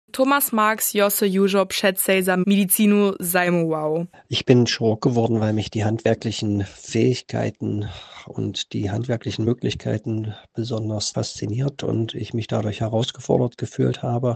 Thomas Marx Josse Jujo Schätzej za Medizinu zajmował. Ich bin Chirurg geworden, weil mich die handwerklichen Fähigkeiten und die handwerklichen Möglichkeiten besonders fasziniert und ich mich dadurch herausgefordert gefühlt habe.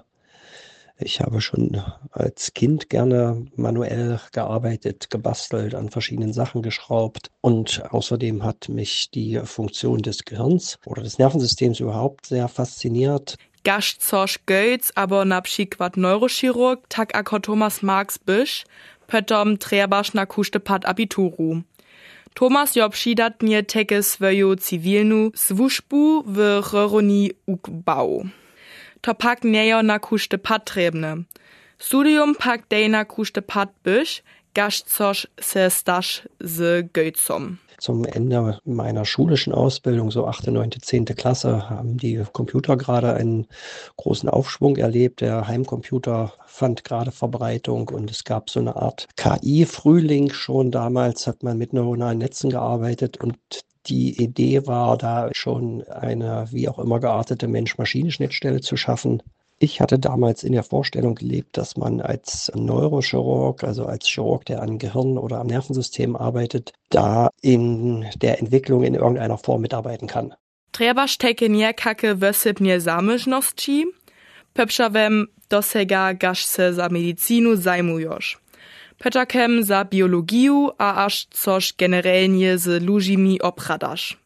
Ich habe schon als Kind gerne manuell gearbeitet, gebastelt, an verschiedenen Sachen geschraubt und außerdem hat mich die Funktion des Gehirns oder des Nervensystems überhaupt sehr fasziniert. Gasz coś gejc, aber na przykład neurochirurg, tak ako Thomas Marx byś, potom trebaš na kušte pad abituru. Thomas jo přidatnie teke svoju civilnu służbu w Röroni ukbał. To pak nejo na kušte pad trebne. Studium pak dej na kušte pad byś, gasz coś se staš z gejcom. Zum Ende meiner schulischen Ausbildung, so 8., 9., 10. Klasse, haben die Computer gerade einen großen Aufschwung erlebt. Der Heimcomputer fand gerade Verbreitung und es gab so eine Art KI-Frühling schon. Damals hat man mit neuronalen Netzen gearbeitet und die Idee war, da schon eine wie auch immer geartete Mensch-Maschine-Schnittstelle zu schaffen. Ich hatte damals in der Vorstellung gelebt, dass man als Neurochirurg, also als Chirurg, der am Gehirn oder am Nervensystem arbeitet, da in der Entwicklung in irgendeiner Form mitarbeiten kann. Trebaš teke niekake wysybnie zamyślności, pepszawem dosega gasz se za medicinu zajmujosz. Peczakem za biologiju, a aż coś generalnie z ludźmi opradasz.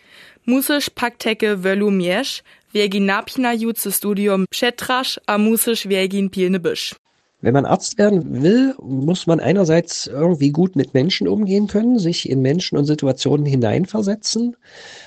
Musisz pak teke welu miesz, wiegin napinajuce Studium przetrasz, a musisz wiegin pilne byś. Wenn man Arzt werden will, muss man einerseits irgendwie gut mit Menschen umgehen können, sich in Menschen und Situationen hineinversetzen,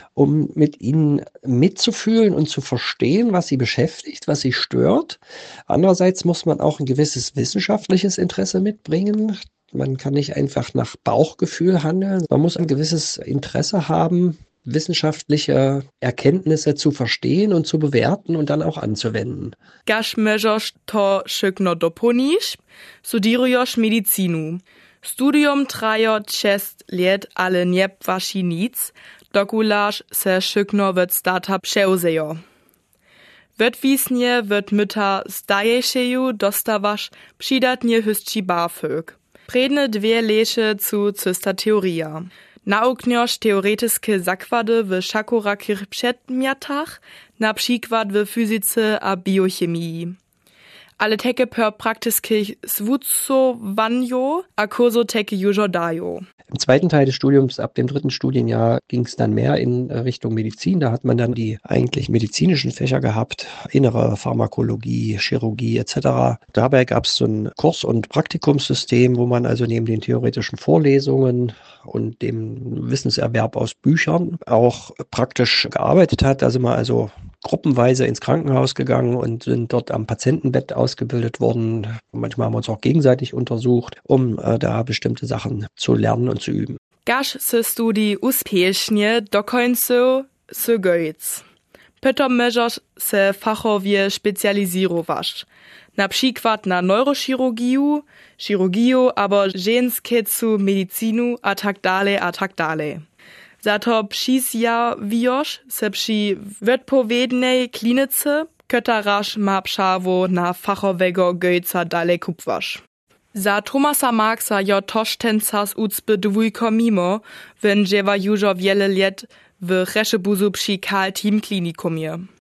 um mit ihnen mitzufühlen und zu verstehen, was sie beschäftigt, was sie stört. Andererseits muss man auch ein gewisses wissenschaftliches Interesse mitbringen. Man kann nicht einfach nach Bauchgefühl handeln. Man muss ein gewisses Interesse haben, wissenschaftliche Erkenntnisse zu verstehen und zu bewerten und dann auch anzuwenden. Gasz możesz to szykno doponisz, studujesz medicinu. Studium trajo 6 lat, ale nie płaci nic, dokulaż se szykno w stata przeuzejo. Wetwisnie wet myta stajejszeju dostawasz przydatnie hysci BAföG. Predne 2 leše zu cysta teoria. Nauknjosz teoretyskie zakłady w szakorakich przedmiotach, na przykład w fizyce a biochemii. Ale teke per praktyskich swucowanjo a kurso teke jujo dajo. Im zweiten Teil des Studiums, ab dem 3. Studienjahr, ging es dann mehr in Richtung Medizin. Da hat man dann die eigentlich medizinischen Fächer gehabt, innere Pharmakologie, Chirurgie etc. Dabei gab es so ein Kurs- und Praktikumssystem, wo man also neben den theoretischen Vorlesungen und dem Wissenserwerb aus Büchern auch praktisch gearbeitet hat. Da sind wir also gruppenweise ins Krankenhaus gegangen und sind dort am Patientenbett ausgebildet worden. Manchmal haben wir uns auch gegenseitig untersucht, um da bestimmte Sachen zu lernen und zu üben. Gasz se studi uspiesznie do końca se gejc. Potom możesz se fachowie specjalizować. Na przykład na neurochirurgiu, chirurgiu, aber żeńskecu medicinu a tak dalej. Za to přizjawijosz se przy wypowiednej klinice, kötaraż ma prawo na fachowego gejca dalej kupwasz. Za Thomasa Marxa jo tosztenca z ucpy dwójko mimo, wędziewa jużo wiele lat w Reszebuzu przy Karl Team Klinikumie.